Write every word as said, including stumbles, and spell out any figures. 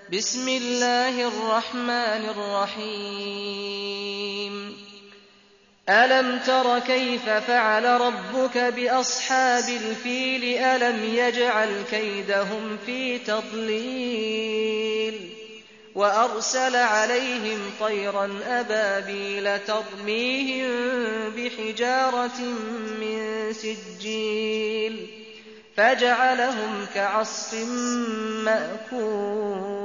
بسم الله الرحمن الرحيم ألم تر كيف فعل ربك بأصحاب الفيل ألم يجعل كيدهم في تضليل وأرسل عليهم طيرا أبابيل ترميهم بحجارة من سجيل فجعلهم كعصف مأكول